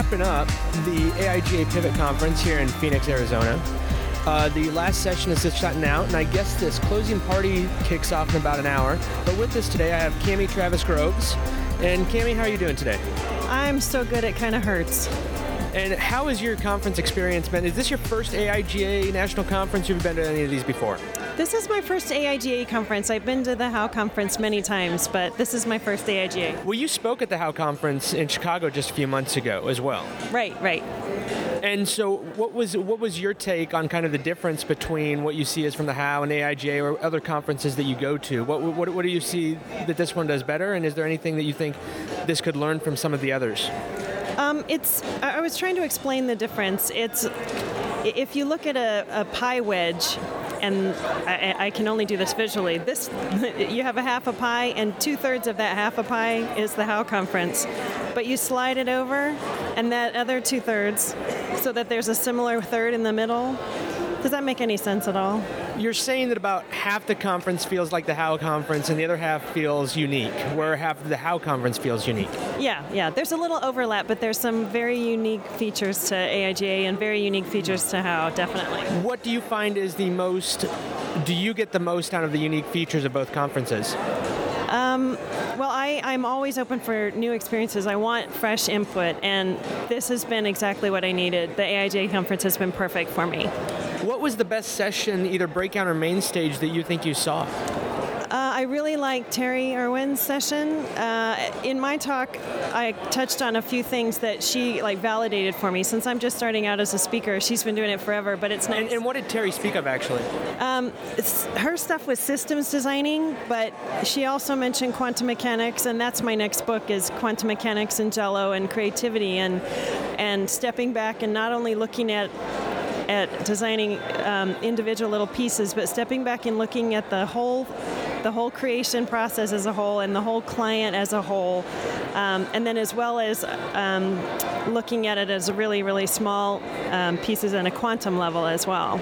wrapping up the AIGA Pivot Conference here in Phoenix, Arizona. The last session is just shutting out, and I guess this closing party kicks off in about an hour. But with us today, I have Cami Travis-Groves. And Cami, how are you doing today? I'm so good it kind of hurts. And how has your conference experience been? Is this your first AIGA national conference, or have you been to any of these before? This is my first AIGA conference. I've been to the HOW conference many times, but this is my first AIGA. Well, you spoke at the HOW conference in Chicago just a few months ago as well. Right. And so what was your take on kind of the difference between what you see as from the HOW and AIGA or other conferences that you go to? What do you see that this one does better, and is there anything that you think this could learn from some of the others? I was trying to explain the difference. If you look at a pie wedge, and I can only do this visually, you have a half a pie, and 2/3 of that half a pie is the HOW conference. But you slide it over, and that other 2/3, so that there's a similar third in the middle. Does that make any sense at all? You're saying that about half the conference feels like the HOW conference and the other half feels unique, where half of the HOW conference feels unique. Yeah. There's a little overlap, but there's some very unique features to AIGA and very unique features to HOW, definitely. What do you find is do you get the most out of the unique features of both conferences? Well, I'm always open for new experiences. I want fresh input, and this has been exactly what I needed. The AIGA conference has been perfect for me. What was the best session, either breakout or main stage, that you think you saw? I really liked Terry Irwin's session. In my talk, I touched on a few things that she validated for me. Since I'm just starting out as a speaker, she's been doing it forever, but it's nice. And what did Terry speak of, actually? Her stuff was systems designing, but she also mentioned quantum mechanics, and that's my next book, is quantum mechanics and Jello and creativity, and stepping back and not only looking at designing individual little pieces, but stepping back and looking at the whole creation process as a whole and the whole client as a whole, and then as well as looking at it as really, really small pieces on a quantum level as well.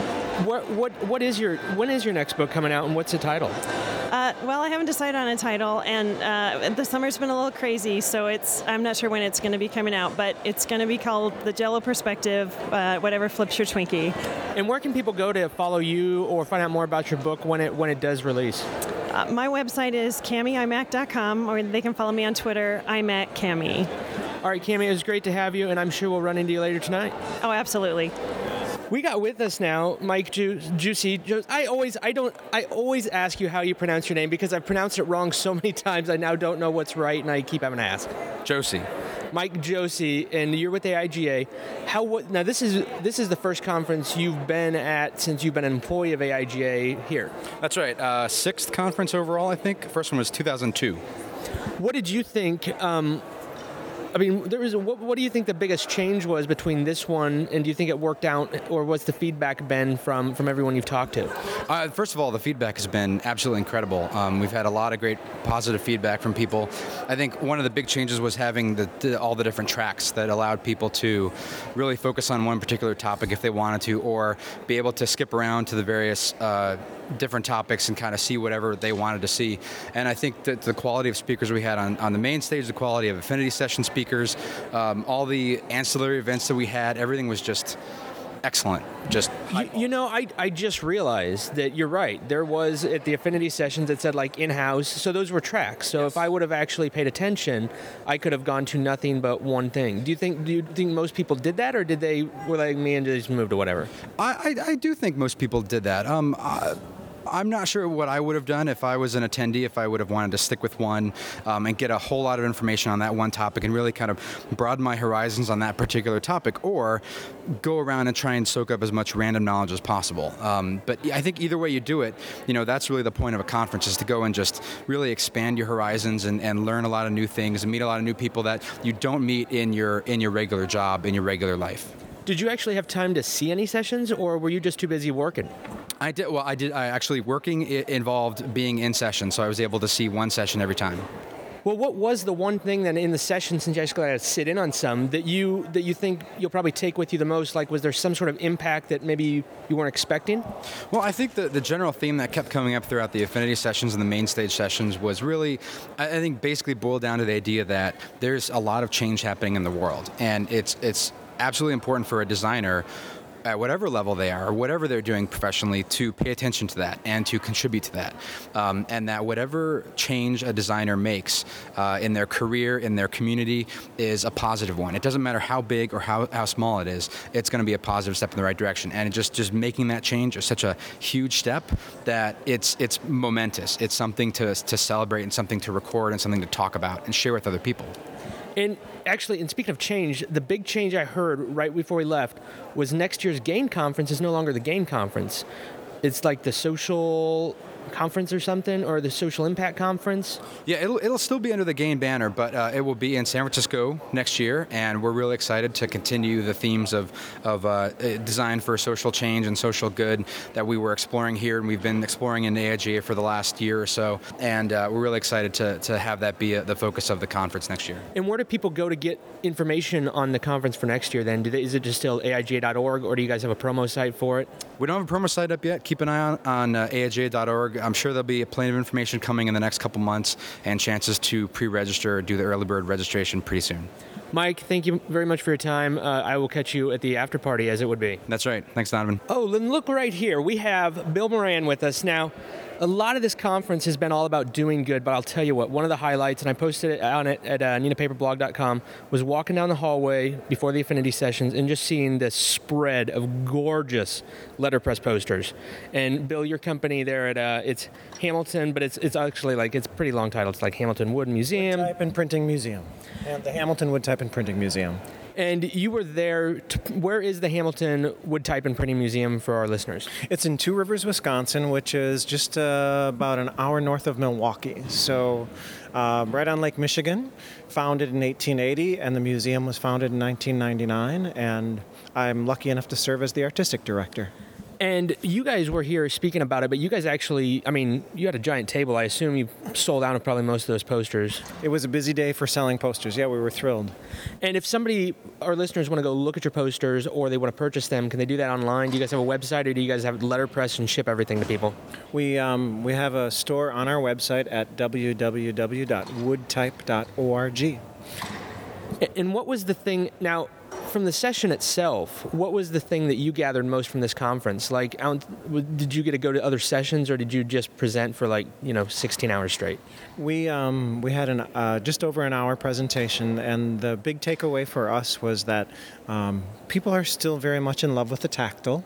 When is your next book coming out, and what's the title? Well, I haven't decided on a title, and the summer's been a little crazy, so I'm not sure when it's going to be coming out, but it's going to be called The Jello Perspective, whatever flips your Twinkie. And where can people go to follow you or find out more about your book when it does release? My website is CamiIMac.com, or they can follow me on Twitter, IMacCami. All right, Cami, it was great to have you, and I'm sure we'll run into you later tonight. Oh, absolutely. We got with us now Mike Juicy. I always ask you how you pronounce your name because I've pronounced it wrong so many times. I now don't know what's right, and I keep having to ask. Josie. Mike Josie, and you're with the AIGA. Now this is the first conference you've been at since you've been an employee of AIGA here. That's right. Sixth conference overall, I think. First one was 2002. What did you think? What do you think the biggest change was between this one, and do you think it worked out, or what's the feedback been from everyone you've talked to? First of all, the feedback has been absolutely incredible. We've had a lot of great positive feedback from people. I think one of the big changes was having all the different tracks that allowed people to really focus on one particular topic if they wanted to, or be able to skip around to the various different topics and kind of see whatever they wanted to see. And I think that the quality of speakers we had on the main stage, the quality of affinity session speakers, all the ancillary events that we had, everything was just excellent. I just realized that you're right. There was at the affinity sessions that said in-house, so those were tracks. So Yes. If I would have actually paid attention, I could have gone to nothing but one thing. Do you think most people did that, or did they were like me and just moved to whatever? I do think most people did that. I'm not sure what I would have done if I was an attendee, if I would have wanted to stick with one and get a whole lot of information on that one topic and really kind of broaden my horizons on that particular topic, or go around and try and soak up as much random knowledge as possible. But I think either way you do it, that's really the point of a conference, is to go and just really expand your horizons and learn a lot of new things and meet a lot of new people that you don't meet in your regular job, in your regular life. Did you actually have time to see any sessions, or were you just too busy working? I did. Well, I did. Working involved being in session, so I was able to see one session every time. Well, what was the one thing that in the session, since you actually got to sit in on some, that you think you'll probably take with you the most? Like, was there some sort of impact that maybe you weren't expecting? Well, I think the general theme that kept coming up throughout the Affinity sessions and the main stage sessions was really, I think, basically boiled down to the idea that there's a lot of change happening in the world, and it's absolutely important for a designer at whatever level they are or whatever they're doing professionally to pay attention to that and to contribute to that. And that whatever change a designer makes in their career, in their community, is a positive one. It doesn't matter how big or how small it is, it's going to be a positive step in the right direction. And just making that change is such a huge step that it's momentous. It's something to celebrate and something to record and something to talk about and share with other people. And actually, and speaking of change, the big change I heard right before we left was next year's GAIN conference is no longer the GAIN conference. It's like the social conference or something, or the social impact conference. Yeah, it'll still be under the GAIN banner, but it will be in San Francisco next year, and we're really excited to continue the themes of design for social change and social good that we were exploring here, and we've been exploring in AIGA for the last year or so, and we're really excited to have that be the focus of the conference next year. And where do people go to get information on the conference for next year then? Is it just still AIGA.org, or do you guys have a promo site for it? We don't have a promo site up yet. Keep an eye on AIGA.org. I'm sure there'll be plenty of information coming in the next couple months and chances to pre-register or do the early bird registration pretty soon. Mike, thank you very much for your time. I will catch you at the after party, as it would be. That's right. Thanks, Donovan. Oh, then look right here. We have Bill Moran with us. Now, a lot of this conference has been all about doing good, but I'll tell you what, one of the highlights, and I posted it on it at ninapaperblog.com, was walking down the hallway before the Affinity sessions and just seeing this spread of gorgeous letterpress posters. And Bill, your company there at it's Hamilton, but it's actually like, it's a pretty long title. It's like Hamilton Wood Museum. Wood Type and Printing Museum. And the Hamilton Wood Type and Printing Museum. And you were there. Where is the Hamilton Wood Type and Printing Museum for our listeners? It's in Two Rivers, Wisconsin, which is just about an hour north of Milwaukee. So right on Lake Michigan, founded in 1880, and the museum was founded in 1999. And I'm lucky enough to serve as the artistic director. And you guys were here speaking about it, but you guys actually, I mean, you had a giant table. I assume you sold out of probably most of those posters. It was a busy day for selling posters. Yeah, we were thrilled. And if somebody, our listeners, want to go look at your posters or they want to purchase them, can they do that online? Do you guys have a website, or do you guys have letterpress and ship everything to people? We have a store on our website at www.woodtype.org. And what was the thing, now, from the session itself, what was the thing that you gathered most from this conference? Like, did you get to go to other sessions, or did you just present for 16 hours straight? We had just over an hour presentation, and the big takeaway for us was that people are still very much in love with the tactile.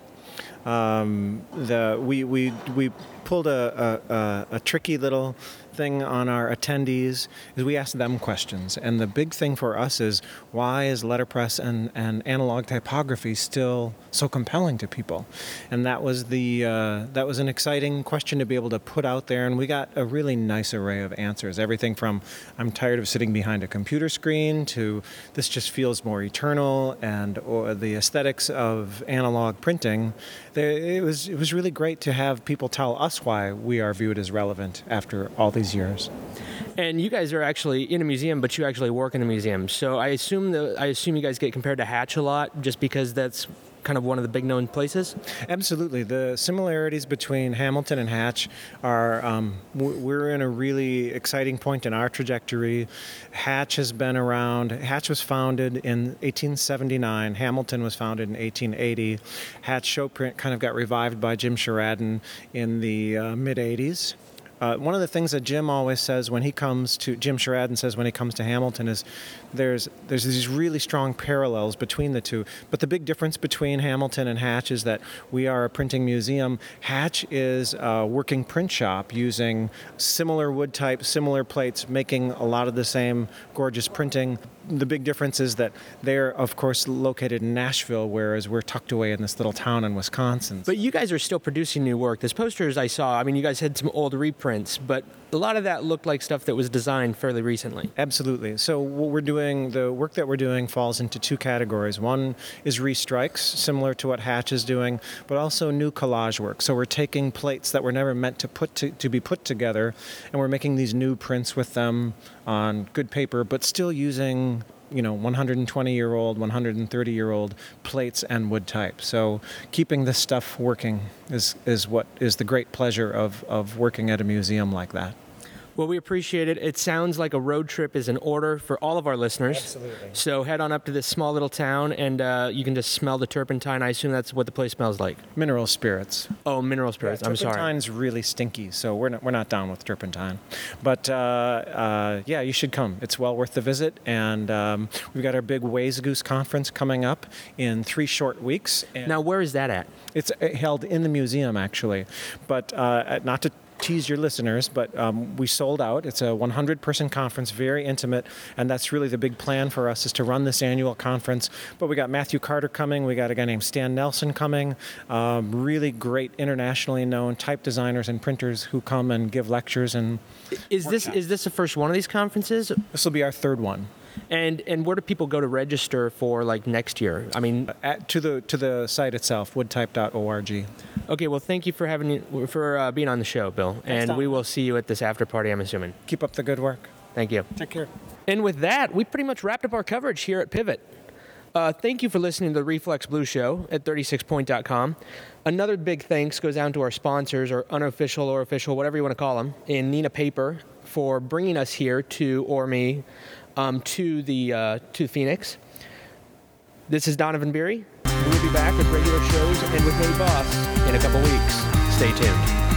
We pulled a tricky little thing on our attendees is we asked them questions, and the big thing for us is, why is letterpress and analog typography still so compelling to people? And that was an exciting question to be able to put out there, and we got a really nice array of answers. Everything from I'm tired of sitting behind a computer screen to this just feels more eternal, or the aesthetics of analog printing. It was really great to have people tell us why we are viewed as relevant after all these years. And you guys are actually in a museum, but you actually work in a museum. So I assume you guys get compared to Hatch a lot, just because that's kind of one of the big known places? Absolutely. The similarities between Hamilton and Hatch are, we're in a really exciting point in our trajectory. Hatch has been around. Hatch was founded in 1879. Hamilton was founded in 1880. Hatch show print kind of got revived by Jim Sheridan in the mid-'80s. One of the things that Jim Sheridan says when he comes to Hamilton is there's these really strong parallels between the two. But the big difference between Hamilton and Hatch is that we are a printing museum. Hatch is a working print shop using similar wood type, similar plates, making a lot of the same gorgeous printing. the big difference is that they're, of course, located in Nashville, whereas we're tucked away in this little town in Wisconsin. But you guys are still producing new work. Those posters I saw, I mean, you guys had some old reprints, but a lot of that looked like stuff that was designed fairly recently. Absolutely. So what we're doing, the work that we're doing falls into two categories. One is restrikes, similar to what Hatch is doing, but also new collage work. So we're taking plates that were never meant to be put together, and we're making these new prints with them on good paper, but still using 120-year-old, 130-year-old plates and wood type. So keeping this stuff working is what is the great pleasure of working at a museum like that. Well, we appreciate it. It sounds like a road trip is in order for all of our listeners. Absolutely. So head on up to this small little town, and you can just smell the turpentine. I assume that's what the place smells like. Mineral spirits. Oh, mineral spirits. I'm sorry. Turpentine's really stinky, so we're not down with turpentine. But yeah, you should come. It's well worth the visit. And we've got our big Ways Goose conference coming up in 3 short weeks. And Now, where is that at? it's held in the museum, actually. But not to tease your listeners, but we sold out. It's a 100-person conference, very intimate, and that's really the big plan for us, is to run this annual conference. But we got Matthew Carter coming, we got a guy named Stan Nelson coming, really great internationally known type designers and printers who come and give lectures. And Is this the first one of these conferences? this will be our 3rd one. And where do people go to register for like next year? I mean, To the site itself, woodtype.org. okay. Well, thank you for being on the show, Bill. And Tom. we will see you at this after party, I'm assuming. Keep up the good work. Thank you. Take care. And with that, we pretty much wrapped up our coverage here at Pivot. Thank you for listening to the Reflex Blue Show at 36point.com. Another big thanks goes down to our sponsors, or unofficial or official, whatever you want to call them, in Neenah Paper for bringing us here to Phoenix. This is Donovan Beery. We'll be back with regular shows and with Nate Boss in a couple weeks. Stay tuned.